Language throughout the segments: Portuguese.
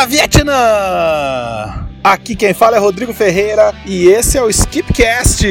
Viva Vietnã! Aqui quem fala é Rodrigo Ferreira e esse é o Skipcast.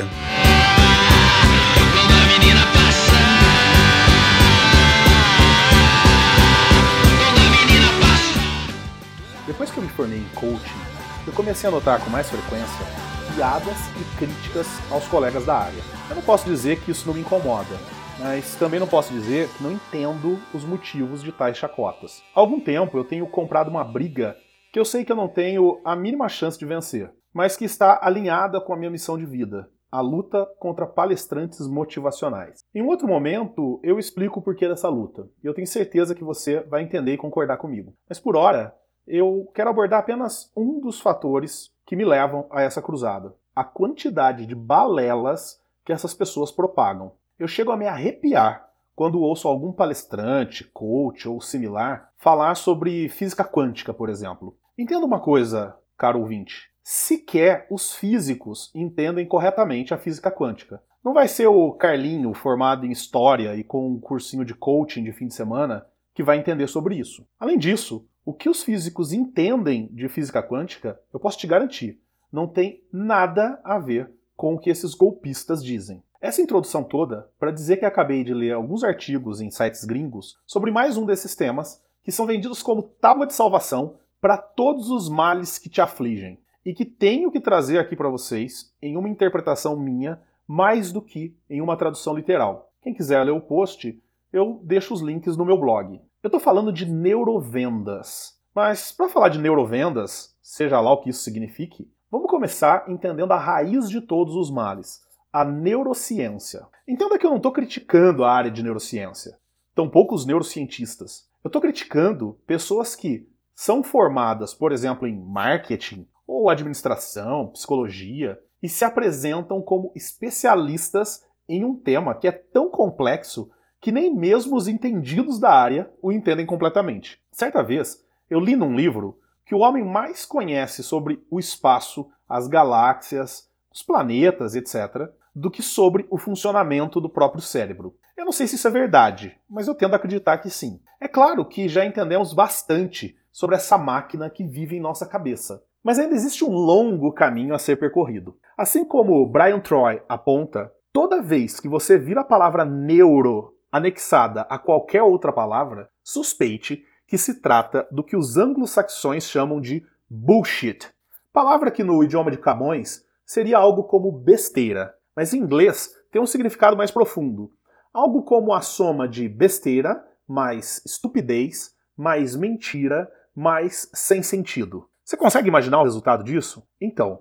Depois que eu me formei em coaching, eu comecei a notar com mais frequência piadas e críticas aos colegas da área. Eu não posso dizer que isso não me incomoda, mas também não posso dizer que não entendo os motivos de tais chacotas. Há algum tempo eu tenho comprado uma briga que eu sei que eu não tenho a mínima chance de vencer, mas que está alinhada com a minha missão de vida, a luta contra palestrantes motivacionais. Em um outro momento eu explico o porquê dessa luta, e eu tenho certeza que você vai entender e concordar comigo. Mas por hora, eu quero abordar apenas um dos fatores que me levam a essa cruzada: a quantidade de balelas que essas pessoas propagam. Eu chego a me arrepiar quando ouço algum palestrante, coach ou similar falar sobre física quântica, por exemplo. Entenda uma coisa, caro ouvinte: sequer os físicos entendem corretamente a física quântica. Não vai ser o Carlinho, formado em História e com um cursinho de coaching de fim de semana, que vai entender sobre isso. Além disso, o que os físicos entendem de física quântica, eu posso te garantir, não tem nada a ver com o que esses golpistas dizem. Essa introdução toda para dizer que acabei de ler alguns artigos em sites gringos sobre mais um desses temas que são vendidos como tábua de salvação para todos os males que te afligem e que tenho que trazer aqui para vocês em uma interpretação minha mais do que em uma tradução literal. Quem quiser ler o post, eu deixo os links no meu blog. Eu estou falando de neurovendas, mas para falar de neurovendas, seja lá o que isso signifique, vamos começar entendendo a raiz de todos os males: a neurociência. Entenda que eu não estou criticando a área de neurociência, tampouco os neurocientistas. Eu estou criticando pessoas que são formadas, por exemplo, em marketing, ou administração, psicologia, e se apresentam como especialistas em um tema que é tão complexo que nem mesmo os entendidos da área o entendem completamente. Certa vez, eu li num livro que o homem mais conhece sobre o espaço, as galáxias, os planetas, etc., do que sobre o funcionamento do próprio cérebro. Eu não sei se isso é verdade, mas eu tendo a acreditar que sim. É claro que já entendemos bastante sobre essa máquina que vive em nossa cabeça, mas ainda existe um longo caminho a ser percorrido. Assim como Brian Troy aponta, toda vez que você vir a palavra neuro anexada a qualquer outra palavra, suspeite que se trata do que os anglo-saxões chamam de bullshit, palavra que no idioma de Camões seria algo como besteira, mas em inglês tem um significado mais profundo, algo como a soma de besteira mais estupidez mais mentira mais sem sentido. Você consegue imaginar o resultado disso? Então,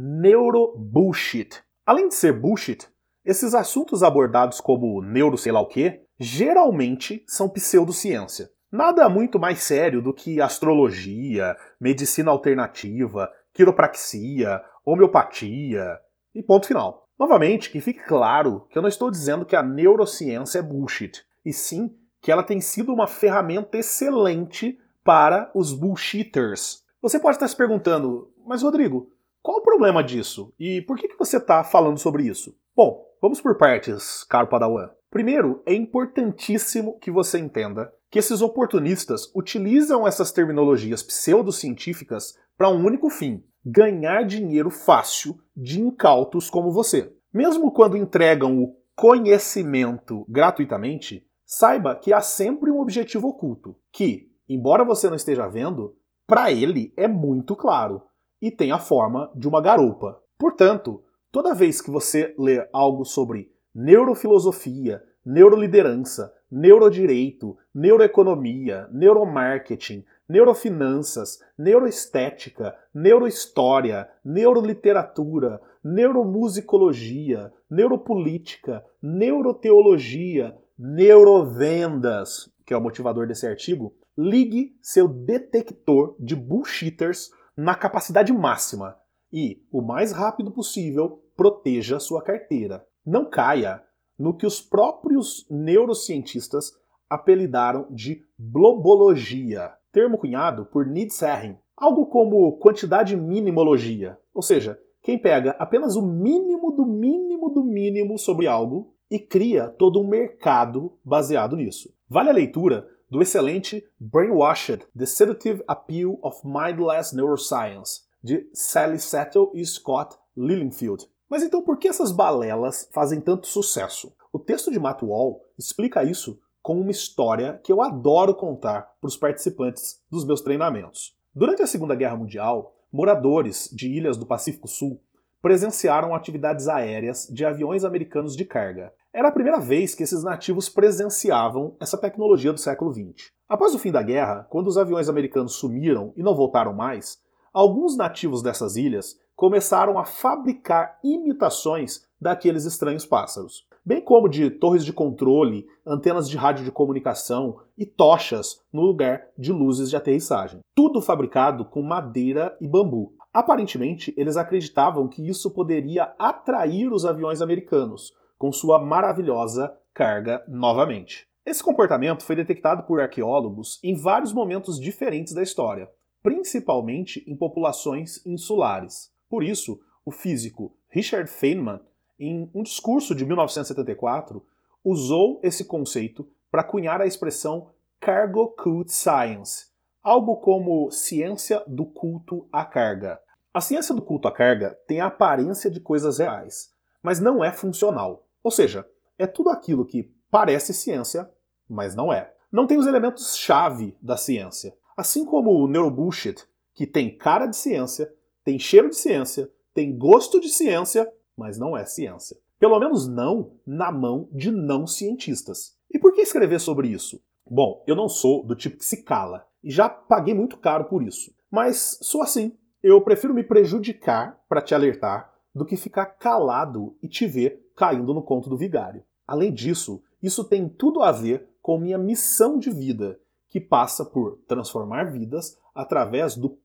neurobullshit. Além de ser bullshit, esses assuntos abordados como neuro sei lá o quê, geralmente são pseudociência. Nada muito mais sério do que astrologia, medicina alternativa, quiropraxia, homeopatia e ponto final. Novamente, que fique claro que eu não estou dizendo que a neurociência é bullshit, e sim que ela tem sido uma ferramenta excelente para os bullshitters. Você pode estar se perguntando, mas Rodrigo, qual o problema disso? E por que você está falando sobre isso? Bom, vamos por partes, caro Padawan. Primeiro, é importantíssimo que você entenda que esses oportunistas utilizam essas terminologias pseudocientíficas para um único fim: ganhar dinheiro fácil de incautos como você. Mesmo quando entregam o conhecimento gratuitamente, saiba que há sempre um objetivo oculto, que, embora você não esteja vendo, para ele é muito claro e tem a forma de uma garupa. Portanto, toda vez que você lê algo sobre neurofilosofia, neuroliderança, neurodireito, neuroeconomia, neuromarketing, neurofinanças, neuroestética, neurohistória, neuroliteratura, neuromusicologia, neuropolítica, neuroteologia, neurovendas, que é o motivador desse artigo, ligue seu detector de bullshitters na capacidade máxima e, o mais rápido possível, proteja sua carteira. Não caia no que os próprios neurocientistas apelidaram de blobologia, termo cunhado por Nietzsche, algo como quantidade minimologia, ou seja, quem pega apenas o mínimo do mínimo do mínimo sobre algo e cria todo um mercado baseado nisso. Vale a leitura do excelente Brainwashed: The Seductive Appeal of Mindless Neuroscience, de Sally Settle e Scott Lilienfeld. Mas então por que essas balelas fazem tanto sucesso? O texto de Matt Wall explica isso com uma história que eu adoro contar para os participantes dos meus treinamentos. Durante a Segunda Guerra Mundial, moradores de ilhas do Pacífico Sul presenciaram atividades aéreas de aviões americanos de carga. Era a primeira vez que esses nativos presenciavam essa tecnologia do século XX. Após o fim da guerra, quando os aviões americanos sumiram e não voltaram mais, alguns nativos dessas ilhas começaram a fabricar imitações daqueles estranhos pássaros, bem como de torres de controle, antenas de rádio de comunicação e tochas no lugar de luzes de aterrissagem. Tudo fabricado com madeira e bambu. Aparentemente, eles acreditavam que isso poderia atrair os aviões americanos, com sua maravilhosa carga novamente. Esse comportamento foi detectado por arqueólogos em vários momentos diferentes da história, principalmente em populações insulares. Por isso, o físico Richard Feynman, em um discurso de 1974, usou esse conceito para cunhar a expressão Cargo Cult Science, algo como ciência do culto à carga. A ciência do culto à carga tem a aparência de coisas reais, mas não é funcional. Ou seja, é tudo aquilo que parece ciência, mas não é. Não tem os elementos-chave da ciência. Assim como o neurobullshit, que tem cara de ciência, tem cheiro de ciência, tem gosto de ciência, mas não é ciência. Pelo menos não na mão de não cientistas. E por que escrever sobre isso? Bom, eu não sou do tipo que se cala, e já paguei muito caro por isso. Mas sou assim. Eu prefiro me prejudicar para te alertar do que ficar calado e te ver caindo no conto do vigário. Além disso, isso tem tudo a ver com minha missão de vida, que passa por transformar vidas através do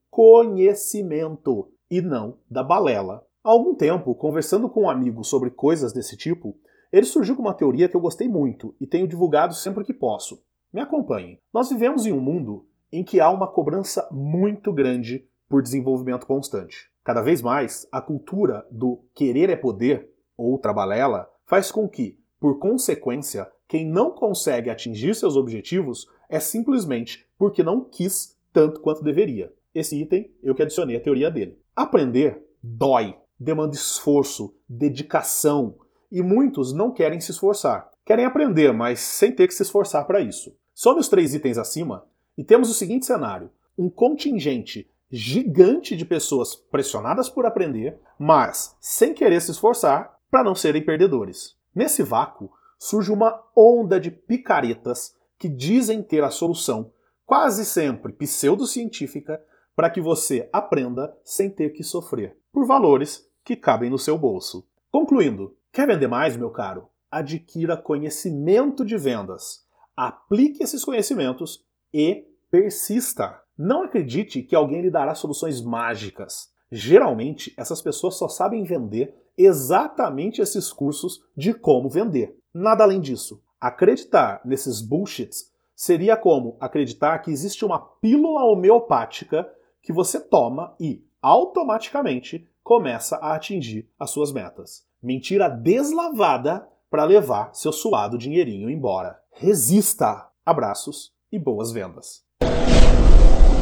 conhecimento e não da balela. Há algum tempo, conversando com um amigo sobre coisas desse tipo, ele surgiu com uma teoria que eu gostei muito e tenho divulgado sempre que posso. Me acompanhem. Nós vivemos em um mundo em que há uma cobrança muito grande por desenvolvimento constante. Cada vez mais, a cultura do querer é poder, outra balela, faz com que, por consequência, quem não consegue atingir seus objetivos é simplesmente porque não quis tanto quanto deveria. Esse item eu que adicionei à teoria dele. Aprender dói, demanda esforço, dedicação, e muitos não querem se esforçar. Querem aprender, mas sem ter que se esforçar para isso. Some os 3 itens acima e temos o seguinte cenário: um contingente gigante de pessoas pressionadas por aprender, mas sem querer se esforçar para não serem perdedores. Nesse vácuo, surge uma onda de picaretas que dizem ter a solução, quase sempre pseudocientífica, para que você aprenda sem ter que sofrer, por valores que cabem no seu bolso. Concluindo, quer vender mais, meu caro? Adquira conhecimento de vendas. Aplique esses conhecimentos e persista. Não acredite que alguém lhe dará soluções mágicas. Geralmente, essas pessoas só sabem vender exatamente esses cursos de como vender. Nada além disso. Acreditar nesses bullshits seria como acreditar que existe uma pílula homeopática que você toma e, automaticamente, começa a atingir as suas metas. Mentira deslavada para levar seu suado dinheirinho embora. Resista! Abraços e boas vendas!